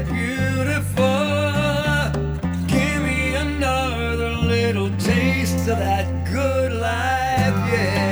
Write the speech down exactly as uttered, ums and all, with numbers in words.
beautiful. Give me another little taste of that good life, yeah.